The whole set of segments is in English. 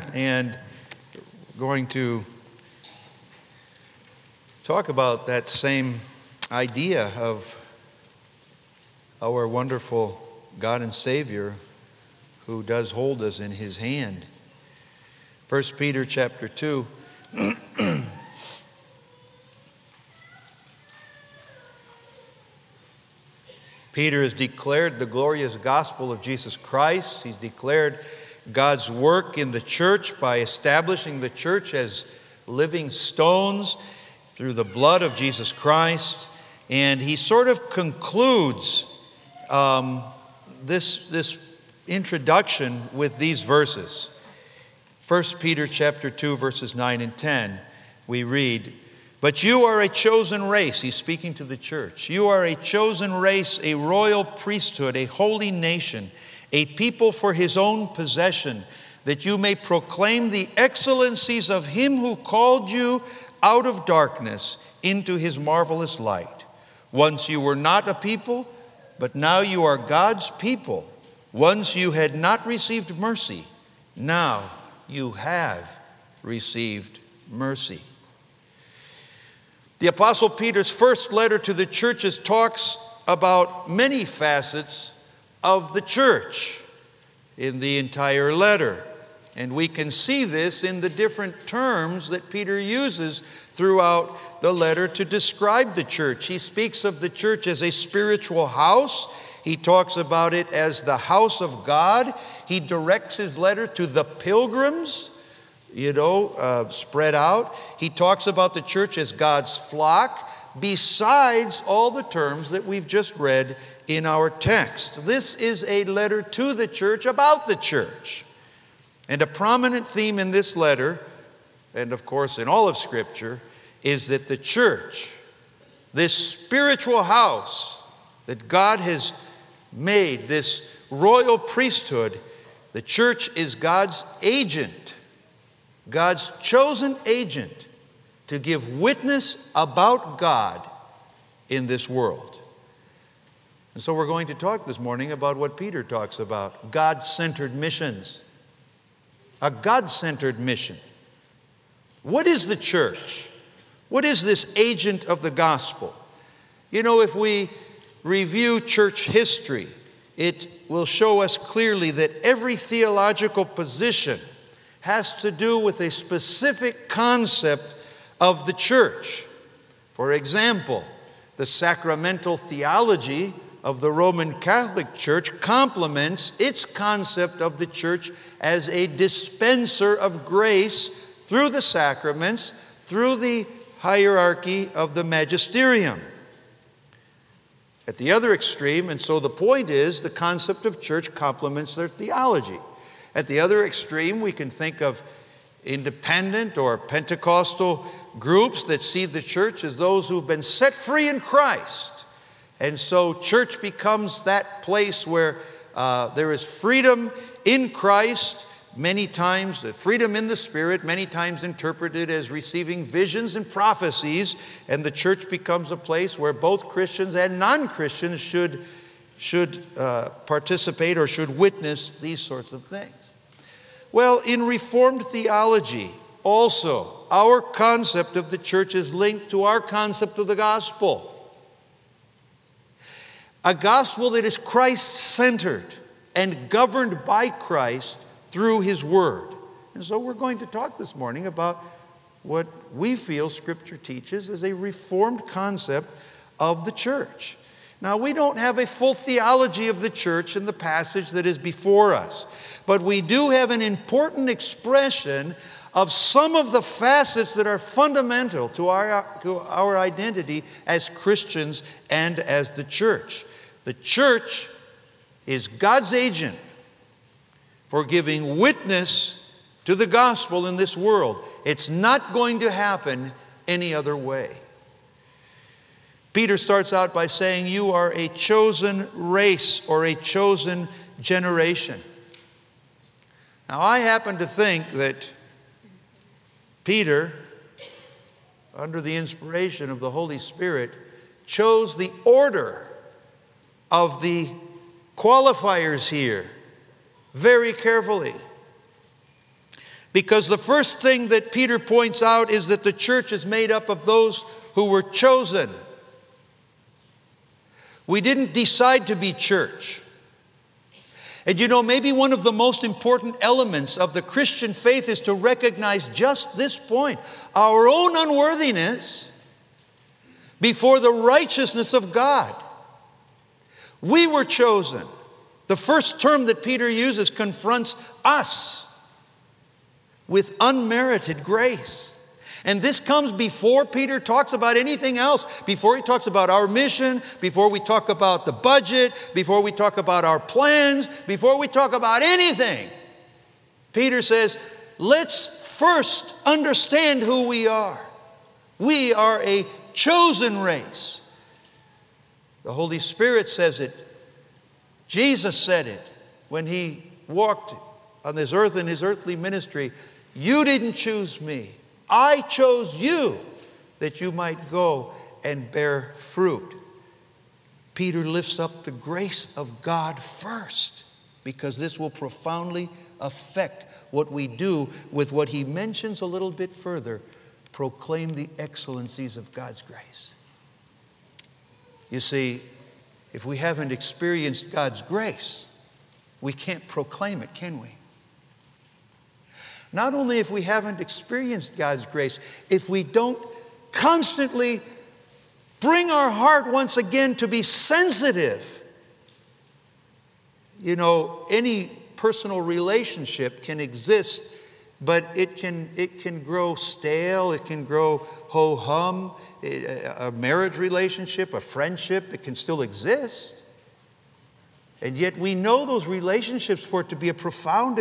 and going to talk about that same idea of our wonderful God and Savior who does hold us in his hand. 1 Peter chapter 2. Peter has declared the glorious gospel of Jesus Christ. He's declared God's work in the church by establishing the church as living stones through the blood of Jesus Christ. And he sort of concludes this introduction with these verses. 1 Peter chapter 2, verses 9 and 10, we read, "But you are a chosen race." He's speaking to the church. "You are a chosen race, a royal priesthood, a holy nation, a people for his own possession, that you may proclaim the excellencies of him who called you out of darkness into his marvelous light. Once you were not a people, but now you are God's people. Once you had not received mercy, now you have received mercy." The Apostle Peter's first letter to the churches talks about many facets of the church in the entire letter. And we can see this in the different terms that Peter uses throughout the letter to describe the church. He speaks of the church as a spiritual house. He talks about it as the house of God. He directs his letter to the pilgrims, spread out. He talks about the church as God's flock, besides all the terms that we've just read in our text. This is a letter to the church about the church. And a prominent theme in this letter, and of course in all of Scripture, is that the church, this spiritual house that God has made, this royal priesthood, the church is God's agent, God's chosen agent to give witness about God in this world. And so we're going to talk this morning about what Peter talks about, God-centered missions. A God-centered mission. What is the church? What is this agent of the gospel? If we review church history, it will show us clearly that every theological position has to do with a specific concept of the church. For example, the sacramental theology of the Roman Catholic Church complements its concept of the church as a dispenser of grace through the sacraments, through the hierarchy of the magisterium. At the other extreme, and so the point is, the concept of church complements their theology. At the other extreme, we can think of independent or Pentecostal groups that see the church as those who've been set free in Christ. And so church becomes that place where there is freedom in Christ, many times, freedom in the Spirit, many times interpreted as receiving visions and prophecies, and the church becomes a place where both Christians and non-Christians should participate or should witness these sorts of things. Well, in Reformed theology, also, our concept of the church is linked to our concept of the gospel. A gospel that is Christ-centered and governed by Christ through his word. And so we're going to talk this morning about what we feel Scripture teaches as a Reformed concept of the church. Now, we don't have a full theology of the church in the passage that is before us, but we do have an important expression of some of the facets that are fundamental to our identity as Christians and as the church. The church is God's agent for giving witness to the gospel in this world. It's not going to happen any other way. Peter starts out by saying, you are a chosen race or a chosen generation. Now, I happen to think that Peter, under the inspiration of the Holy Spirit, chose the order of the qualifiers here very carefully. Because the first thing that Peter points out is that the church is made up of those who were chosen. We didn't decide to be church. And you know, maybe one of the most important elements of the Christian faith is to recognize just this point: our own unworthiness before the righteousness of God. We were chosen. The first term that Peter uses confronts us with unmerited grace. And this comes before Peter talks about anything else, before he talks about our mission, before we talk about the budget, before we talk about our plans, before we talk about anything. Peter says, let's first understand who we are. We are a chosen race. The Holy Spirit says it. Jesus said it when he walked on this earth in his earthly ministry. You didn't choose me. I chose you that you might go and bear fruit. Peter lifts up the grace of God first, because this will profoundly affect what we do with what he mentions a little bit further: proclaim the excellencies of God's grace. You see, if we haven't experienced God's grace, we can't proclaim it, can we? Not only if we haven't experienced God's grace, if we don't constantly bring our heart once again to be sensitive. You know, any personal relationship can exist, but it can grow stale, it can grow ho-hum. A marriage relationship, a friendship, it can still exist. And yet we know those relationships, for it to be a profound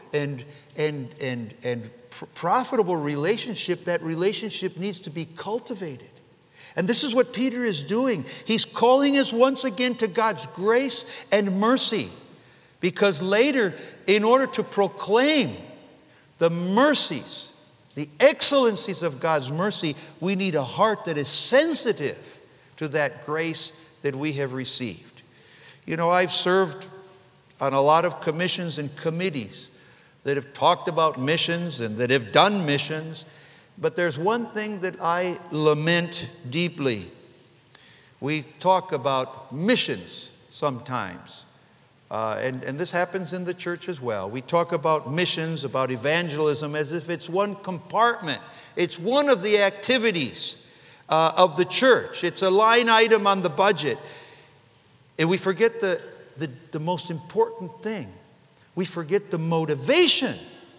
and profitable relationship, that relationship needs to be cultivated. And this is what Peter is doing. He's calling us once again to God's grace and mercy. Because later, in order to proclaim the mercies, the excellencies of God's mercy, we need a heart that is sensitive to that grace that we have received. You know, I've served on a lot of commissions and committees that have talked about missions and that have done missions. But there's one thing that I lament deeply. We talk about missions sometimes. And this happens in the church as well. We talk about missions, about evangelism, as if it's one compartment. It's one of the activities of the church. It's a line item on the budget. And we forget the most important thing. We forget the motivation.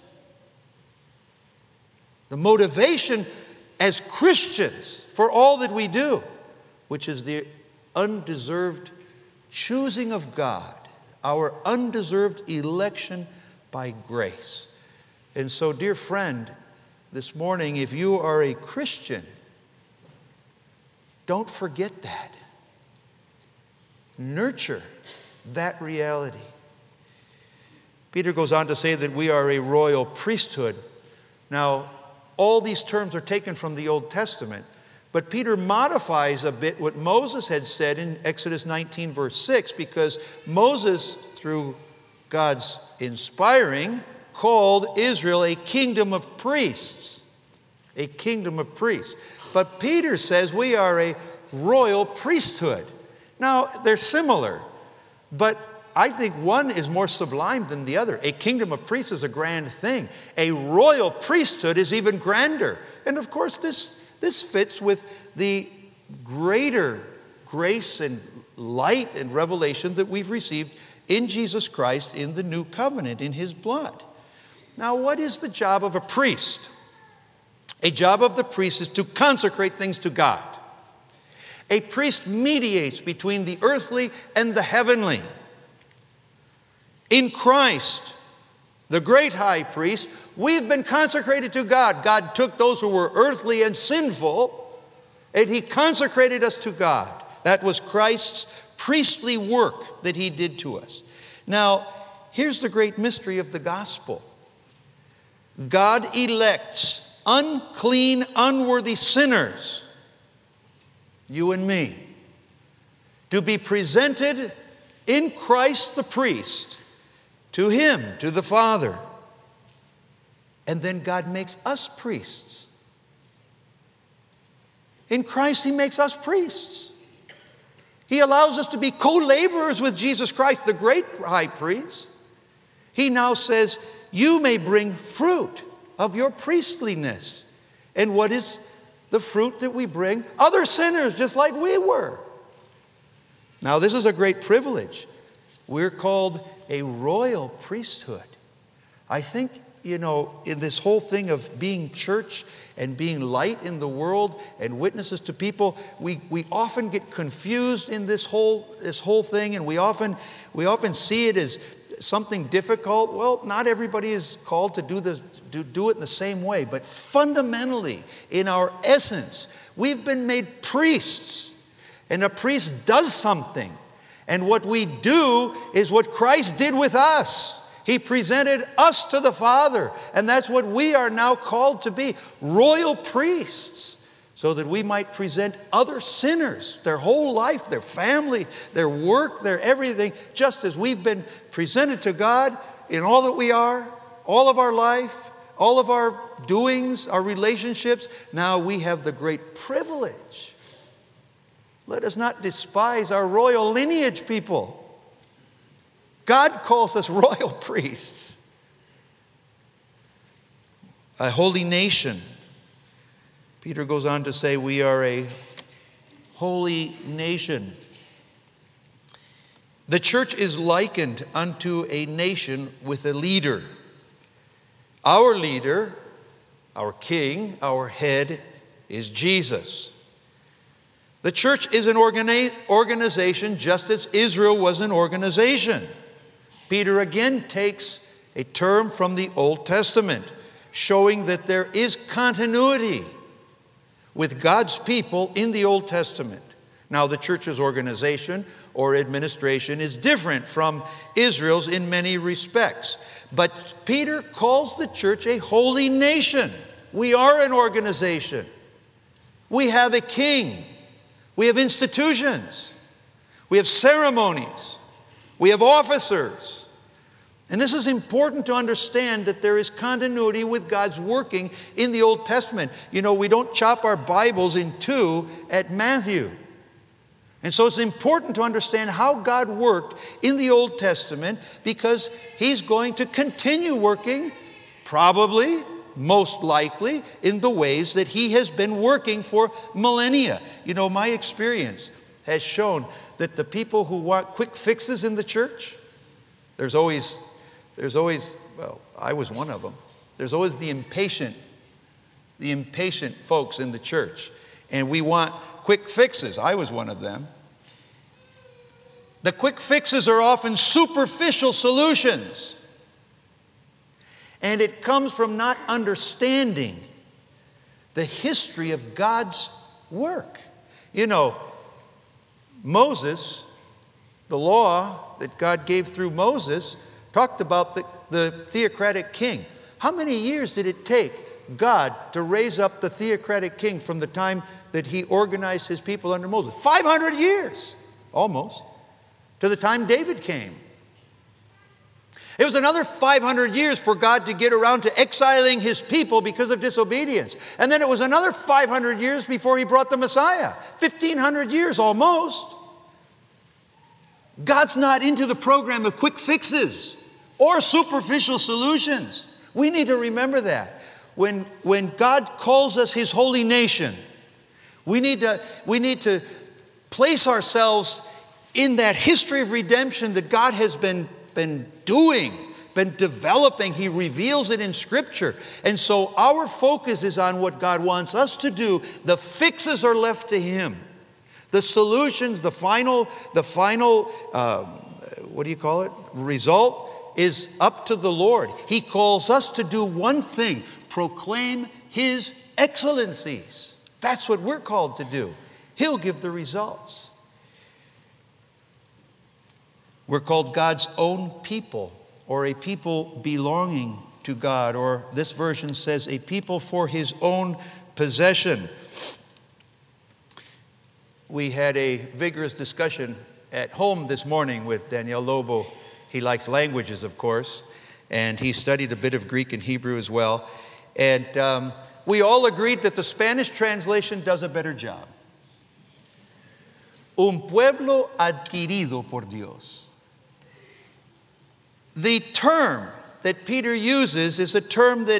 The motivation as Christians for all that we do, which is the undeserved choosing of God, our undeserved election by grace. And so, dear friend, this morning, if you are a Christian, don't forget that. Nurture that reality. Peter goes on to say that we are a royal priesthood. Now, all these terms are taken from the Old Testament, but Peter modifies a bit what Moses had said in Exodus 19, verse 6, because Moses, through God's inspiring, called Israel a kingdom of priests. A kingdom of priests. But Peter says we are a royal priesthood. Now, they're similar, but I think one is more sublime than the other. A kingdom of priests is a grand thing. A royal priesthood is even grander. And of course, this fits with the greater grace and light and revelation that we've received in Jesus Christ in the new covenant, in his blood. Now, what is the job of a priest? A job of the priest is to consecrate things to God. A priest mediates between the earthly and the heavenly. In Christ, the great high priest, we've been consecrated to God. God took those who were earthly and sinful, and he consecrated us to God. That was Christ's priestly work that he did to us. Now, here's the great mystery of the gospel. God elects unclean, unworthy sinners, you and me, to be presented in Christ the priest to him, to the Father. And then God makes us priests. In Christ, He makes us priests. He allows us to be co-laborers with Jesus Christ, the great high priest. He now says, you may bring fruit of your priestliness. And what is the fruit that we bring? Other sinners, just like we were. Now, this is a great privilege. We're called a royal priesthood. I think, in this whole thing of being church and being light in the world and witnesses to people, we often get confused in this whole thing, and we often see it as something difficult. Well, not everybody is called to do it in the same way, but fundamentally, in our essence, we've been made priests, and a priest does something, and what we do is what Christ did with us. He presented us to the Father, and that's what we are now called to be, royal priests, so that we might present other sinners, their whole life, their family, their work, their everything, just as we've been presented to God in all that we are, all of our life, all of our doings, our relationships. Now we have the great privilege. Let us not despise our royal lineage, people. God calls us royal priests, a holy nation. Peter goes on to say we are a holy nation. The church is likened unto a nation with a leader. Our leader, our king, our head is Jesus. The church is an organization just as Israel was an organization. Peter again takes a term from the Old Testament, showing that there is continuity with God's people in the Old Testament. Now, the church's organization or administration is different from Israel's in many respects. But Peter calls the church a holy nation. We are an organization. We have a king. We have institutions. We have ceremonies. We have officers. And this is important to understand, that there is continuity with God's working in the Old Testament. We don't chop our Bibles in two at Matthew. And so it's important to understand how God worked in the Old Testament, because He's going to continue working, probably, most likely, in the ways that He has been working for millennia. My experience has shown that the people who want quick fixes in the church, there's always, well, I was one of them. There's always the impatient folks in the church. And we want quick fixes. I was one of them. The quick fixes are often superficial solutions. And it comes from not understanding the history of God's work. Moses, the law that God gave through Moses, talked about the theocratic king. How many years did it take God to raise up the theocratic king from the time that He organized His people under Moses? 500 years, almost, to the time David came. It was another 500 years for God to get around to exiling His people because of disobedience. And then it was another 500 years before He brought the Messiah. 1,500 years almost. God's not into the program of quick fixes or superficial solutions. We need to remember that. When God calls us His holy nation, we need to place ourselves in that history of redemption that God has been developing. He reveals it in Scripture. And so our focus is on what God wants us to do. The fixes are left to Him. The solutions, the final, result is up to the Lord. He calls us to do one thing: proclaim His excellencies. That's what we're called to do. He'll give the results. We're called God's own people, or a people belonging to God, or this version says a people for His own possession. We had a vigorous discussion at home this morning with Daniel Lobo. He likes languages, of course. and he studied a bit of Greek and Hebrew as well. And we all agreed that the Spanish translation does a better job. Un pueblo adquirido por Dios. The term that Peter uses is a term that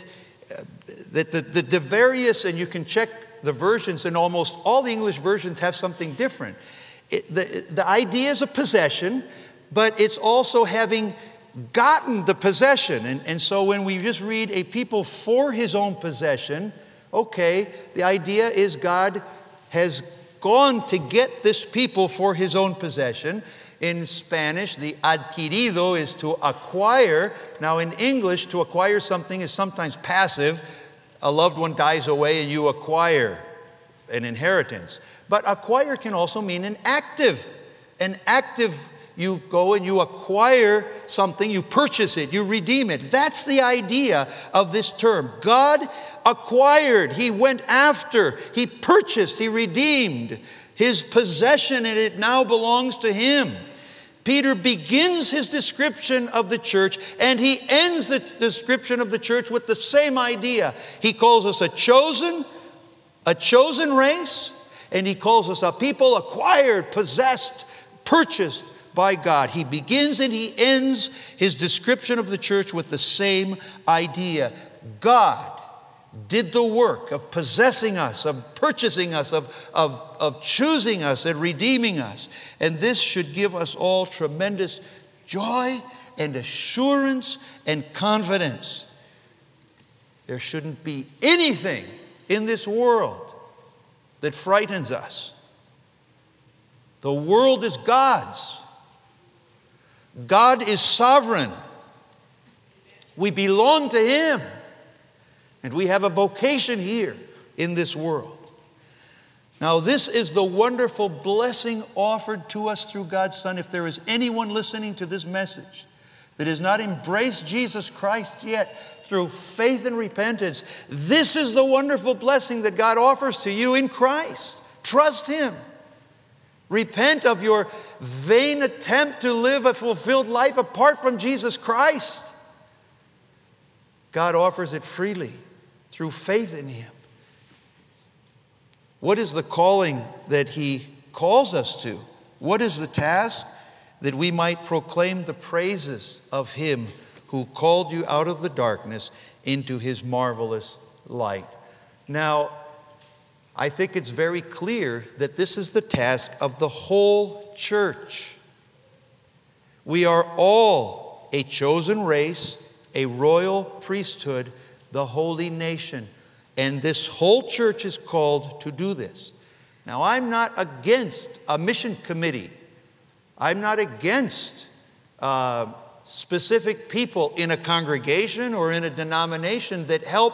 the various, and you can check the versions, and almost all the English versions have something different. The idea is a possession, but it's also having gotten the possession. And so when we just read a people for his own possession, okay, the idea is God has gone to get this people for his own possession. In Spanish, the adquirido is to acquire. Now in English, to acquire something is sometimes passive. A loved one dies away and you acquire an inheritance. But acquire can also mean an active. An active, you go and you acquire something, you purchase it, you redeem it. That's the idea of this term. God acquired, he went after, he purchased, he redeemed his possession, and it now belongs to him. Peter begins his description of the church, and he ends the description of the church with the same idea. He calls us a chosen race, and he calls us a people acquired, possessed, purchased by God. He begins and he ends his description of the church with the same idea. God did the work of possessing us, of purchasing us, of choosing us and redeeming us. And this should give us all tremendous joy and assurance and confidence. There shouldn't be anything in this world that frightens us. The world is God's. God is sovereign. We belong to him. And we have a vocation here in this world. Now, this is the wonderful blessing offered to us through God's Son. If there is anyone listening to this message that has not embraced Jesus Christ yet through faith and repentance, this is the wonderful blessing that God offers to you in Christ. Trust him. Repent of your vain attempt to live a fulfilled life apart from Jesus Christ. God offers it freely through faith in him. What is the calling that he calls us to? What is the task? That we might proclaim the praises of him who called you out of the darkness into his marvelous light. Now, I think it's very clear that this is the task of the whole church. We are all a chosen race, a royal priesthood, the holy nation. And this whole church is called to do this. Now, I'm not against a mission committee. I'm not against specific people in a congregation or in a denomination that help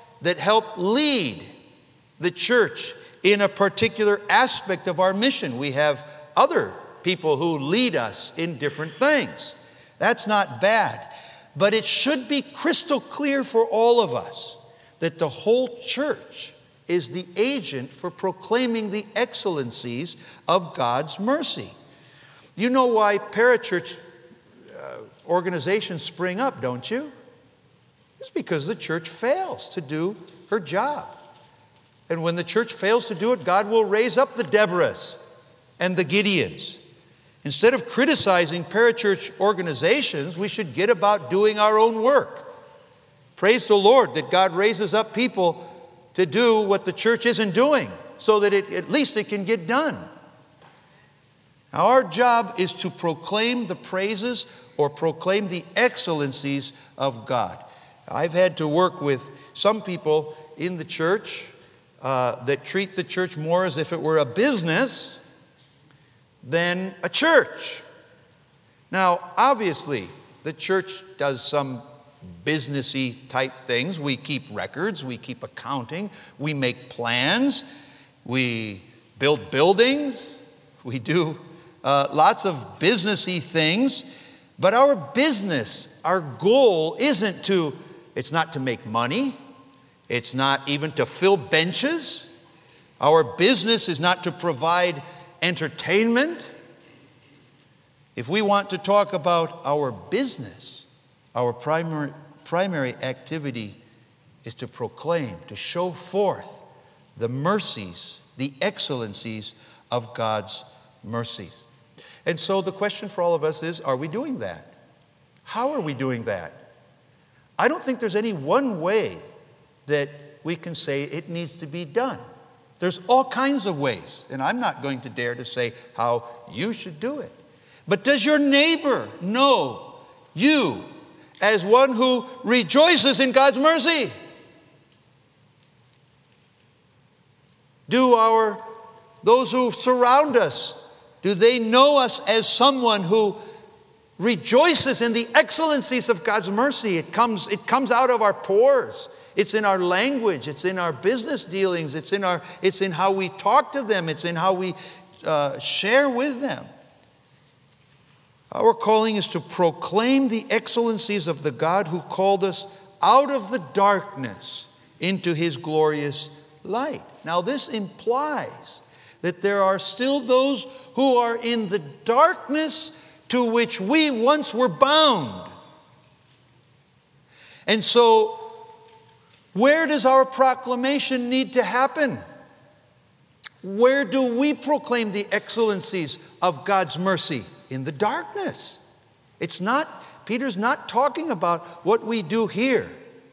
lead the church in a particular aspect of our mission. We have other people who lead us in different things. That's not bad. But it should be crystal clear for all of us that the whole church is the agent for proclaiming the excellencies of God's mercy. You know why parachurch organizations spring up, don't you? It's because the church fails to do her job. And when the church fails to do it, God will raise up the Deborahs and the Gideons. Instead of criticizing parachurch organizations, we should get about doing our own work. Praise the Lord that God raises up people to do what the church isn't doing, so that at least it can get done. Now, our job is to proclaim the praises or proclaim the excellencies of God. I've had to work with some people in the church that treat the church more as if it were a business than a church. Now, obviously, the church does some businessy type things. We keep records, we keep accounting, we make plans, we build buildings, we do lots of businessy things. But our business, our goal it's not to make money. It's not even to fill benches. Our business is not to provide entertainment. If we want to talk about our business, Our primary activity is to proclaim, to show forth the mercies, the excellencies of God's mercies. And so the question for all of us is, are we doing that? How are we doing that? I don't think there's any one way that we can say it needs to be done. There's all kinds of ways, and I'm not going to dare to say how you should do it. But does your neighbor know you as one who rejoices in God's mercy? Do those who surround us, do they know us as someone who rejoices in the excellencies of God's mercy? It comes out of our pores. It's in our language. It's in our business dealings. It's in how we talk to them. It's in how we share with them. Our calling is to proclaim the excellencies of the God who called us out of the darkness into His glorious light. Now, this implies that there are still those who are in the darkness to which we once were bound. And so, where does our proclamation need to happen? Where do we proclaim the excellencies of God's mercy? In the darkness. Peter's not talking about what we do here.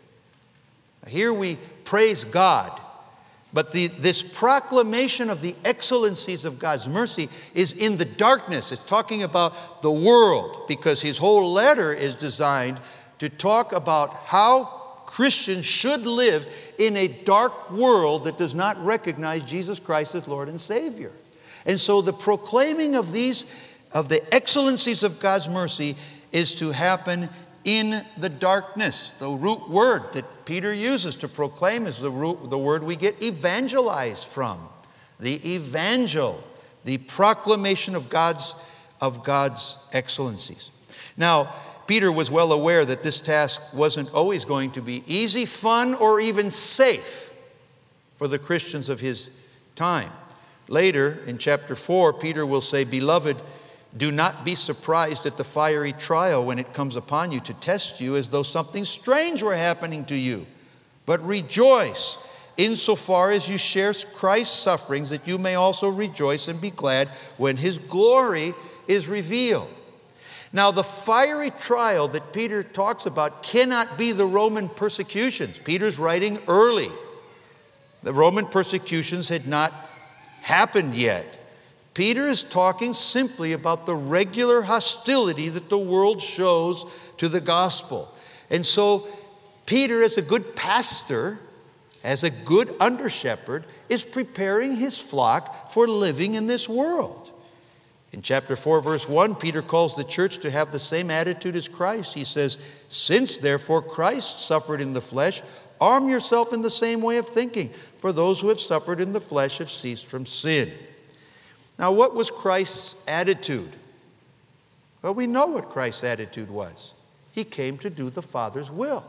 Here we praise God. But this proclamation of the excellencies of God's mercy is in the darkness. It's talking about the world, because his whole letter is designed to talk about how Christians should live in a dark world that does not recognize Jesus Christ as Lord and Savior. And so the proclaiming of the excellencies of God's mercy is to happen in the darkness. The root word that Peter uses to proclaim is the word we get evangelize from. The evangel, the proclamation of God's excellencies. Now, Peter was well aware that this task wasn't always going to be easy, fun, or even safe for the Christians of his time. Later, in chapter 4, Peter will say, "Beloved, do not be surprised at the fiery trial when it comes upon you to test you as though something strange were happening to you. But rejoice insofar as you share Christ's sufferings, that you may also rejoice and be glad when His glory is revealed." Now, the fiery trial that Peter talks about cannot be the Roman persecutions. Peter's writing early. The Roman persecutions had not happened yet. Peter is talking simply about the regular hostility that the world shows to the gospel. And so Peter, as a good pastor, as a good under-shepherd, is preparing his flock for living in this world. In chapter 4, verse 1, Peter calls the church to have the same attitude as Christ. He says, "Since therefore Christ suffered in the flesh, arm yourself in the same way of thinking, for those who have suffered in the flesh have ceased from sin." Now, what was Christ's attitude? Well, we know what Christ's attitude was. He came to do the Father's will.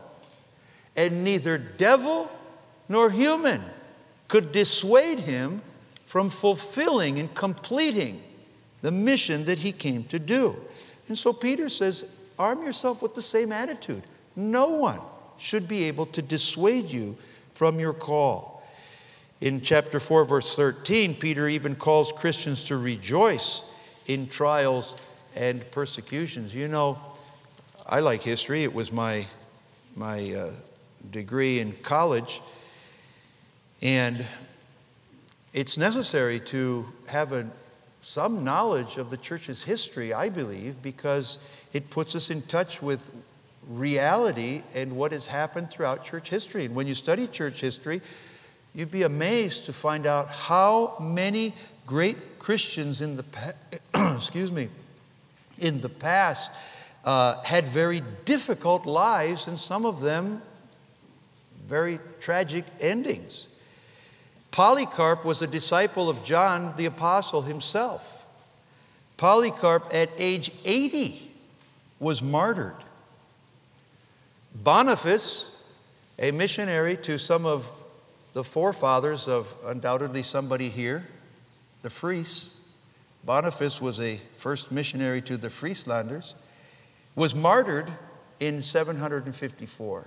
And neither devil nor human could dissuade him from fulfilling and completing the mission that he came to do. And so Peter says, arm yourself with the same attitude. No one should be able to dissuade you from your call. In chapter 4, verse 13, Peter even calls Christians to rejoice in trials and persecutions. You know, I like history. It was my degree in college. And it's necessary to have some knowledge of the church's history, I believe, because it puts us in touch with reality and what has happened throughout church history. And when you study church history, you'd be amazed to find out how many great Christians in the past had very difficult lives, and some of them very tragic endings. Polycarp was a disciple of John the Apostle himself. Polycarp, at age 80, was martyred. Boniface, a missionary to some of the forefathers of undoubtedly somebody here, the Fries. Boniface was a first missionary to the Frieslanders, was martyred in 754.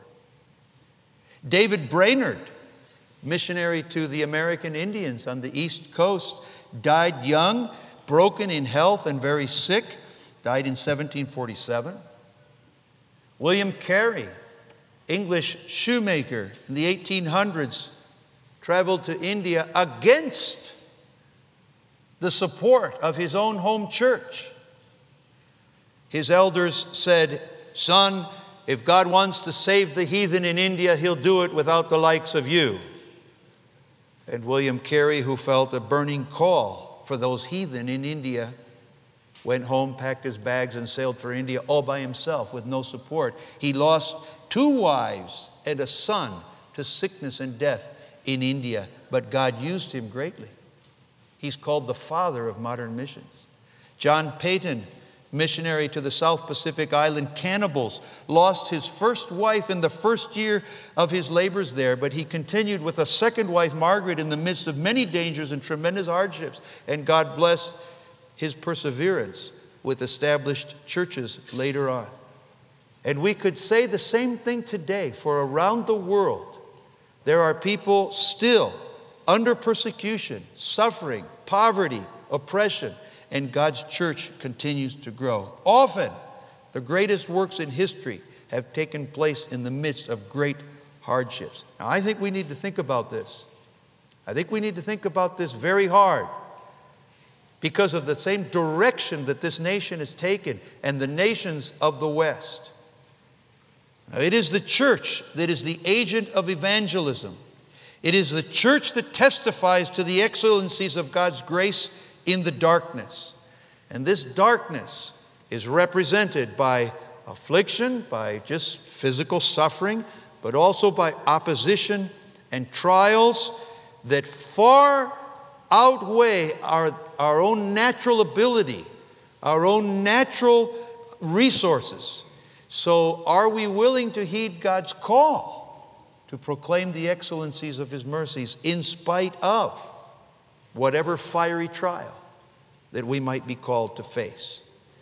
David Brainerd, missionary to the American Indians on the East Coast, died young, broken in health and very sick, died in 1747. William Carey, English shoemaker in the 1800s, traveled to India against the support of his own home church. His elders said, "Son, if God wants to save the heathen in India, he'll do it without the likes of you." And William Carey, who felt a burning call for those heathen in India, went home, packed his bags, and sailed for India all by himself with no support. He lost 2 wives and a son to sickness and death in India, but God used him greatly. He's called the father of modern missions. John Peyton, missionary to the South Pacific island cannibals, lost his first wife in the first year of his labors there, but he continued with a second wife, Margaret, in the midst of many dangers and tremendous hardships, and God blessed his perseverance with established churches later on. And we could say the same thing today, for around the world, there are people still under persecution, suffering, poverty, oppression, and God's church continues to grow. Often, the greatest works in history have taken place in the midst of great hardships. Now, I think we need to think about this. I think we need to think about this very hard because of the same direction that this nation has taken and the nations of the West. Now, it is the church that is the agent of evangelism. It is the church that testifies to the excellencies of God's grace in the darkness. And this darkness is represented by affliction, by just physical suffering, but also by opposition and trials that far outweigh our own natural ability, our own natural resources. So are we willing to heed God's call to proclaim the excellencies of His mercies in spite of whatever fiery trial that we might be called to face?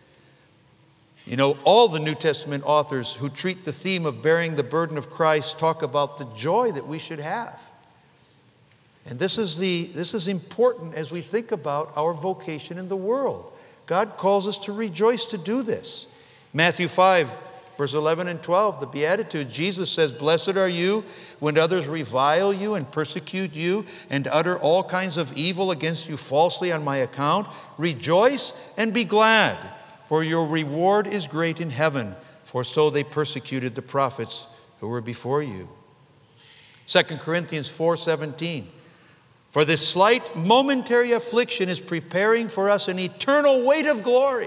You know, all the New Testament authors who treat the theme of bearing the burden of Christ talk about the joy that we should have. And this is important as we think about our vocation in the world. God calls us to rejoice to do this. Matthew 5, verse 11 and 12, the Beatitudes, Jesus says, "Blessed are you when others revile you and persecute you and utter all kinds of evil against you falsely on my account. Rejoice and be glad, for your reward is great in heaven, for so they persecuted the prophets who were before you." 2 Corinthians 4:17, "For this slight momentary affliction is preparing for us an eternal weight of glory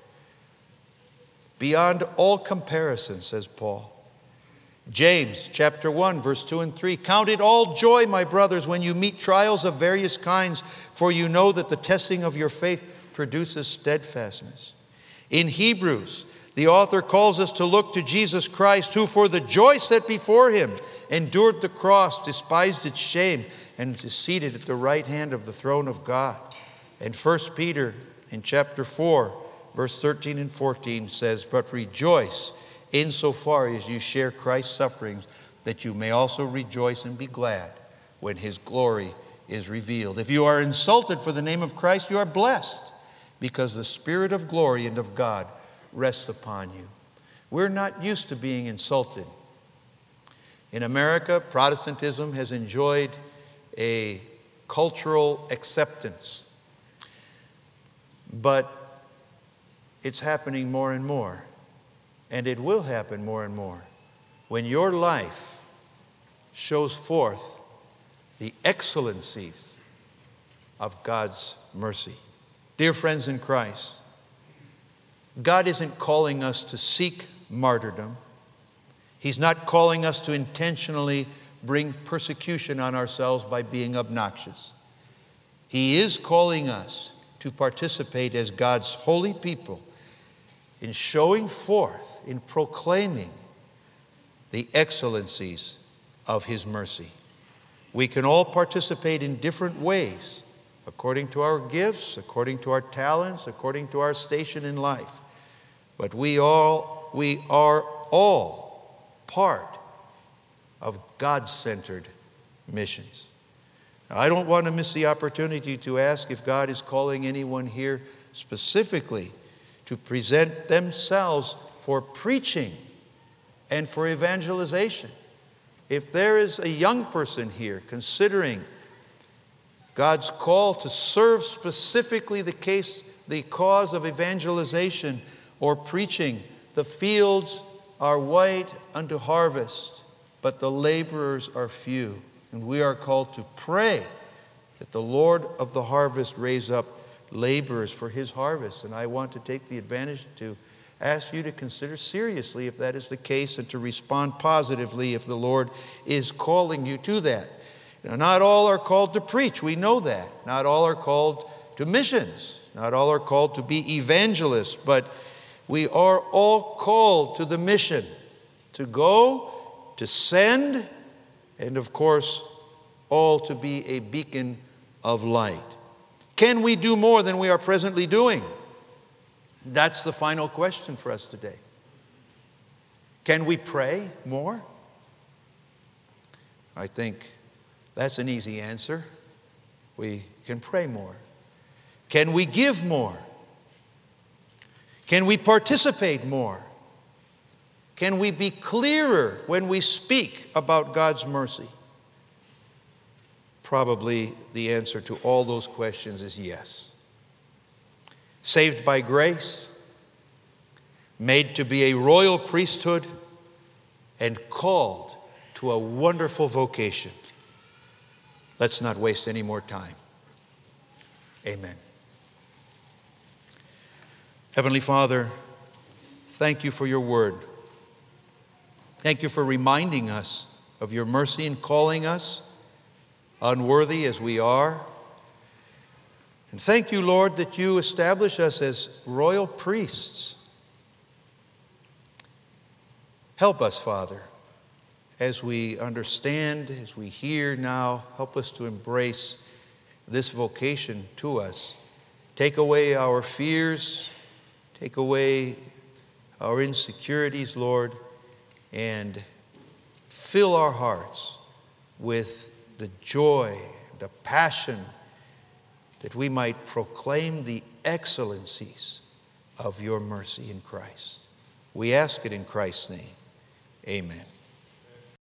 beyond all comparison," says Paul. James chapter 1, verse 2 and 3, "Count it all joy, my brothers, when you meet trials of various kinds, for you know that the testing of your faith produces steadfastness." In Hebrews, the author calls us to look to Jesus Christ, who for the joy set before him endured the cross, despised its shame, and is seated at the right hand of the throne of God. And 1 Peter in chapter 4, verse 13 and 14 says, "But rejoice insofar as you share Christ's sufferings, that you may also rejoice and be glad when His glory is revealed." If you are insulted for the name of Christ, you are blessed, because the Spirit of glory and of God rests upon you. We're not used to being insulted. In America, Protestantism has enjoyed a cultural acceptance, but it's happening more and more, and it will happen more and more when your life shows forth the excellencies of God's mercy. Dear friends in Christ, God isn't calling us to seek martyrdom. He's not calling us to intentionally bring persecution on ourselves by being obnoxious. He is calling us to participate as God's holy people in showing forth, in proclaiming the excellencies of His mercy. We can all participate in different ways, according to our gifts, according to our talents, according to our station in life. But we are all part of God-centered missions. Now, I don't want to miss the opportunity to ask if God is calling anyone here specifically to present themselves for preaching and for evangelization. If there is a young person here considering God's call to serve specifically the cause of evangelization or preaching, the fields are white unto harvest, but the laborers are few. And we are called to pray that the Lord of the harvest raise up laborers for his harvest. And I want to take the advantage to ask you to consider seriously if that is the case and to respond positively if the Lord is calling you to that. Now, not all are called to preach. We know that. Not all are called to missions. Not all are called to be evangelists. But we are all called to the mission, to go, to send, and of course, all to be a beacon of light. Can we do more than we are presently doing? That's the final question for us today. Can we pray more? I think that's an easy answer. We can pray more. Can we give more? Can we participate more? Can we be clearer when we speak about God's mercy? Probably the answer to all those questions is yes. Saved by grace, made to be a royal priesthood, and called to a wonderful vocation. Let's not waste any more time. Amen. Heavenly Father, thank you for your word. Thank you for reminding us of your mercy in calling us, unworthy as we are. And thank you, Lord, that you establish us as royal priests. Help us, Father, as we understand, as we hear now, help us to embrace this vocation to us. Take away our fears, take away our insecurities, Lord, and fill our hearts with the joy, the passion, that we might proclaim the excellencies of your mercy in Christ. We ask it in Christ's name. Amen.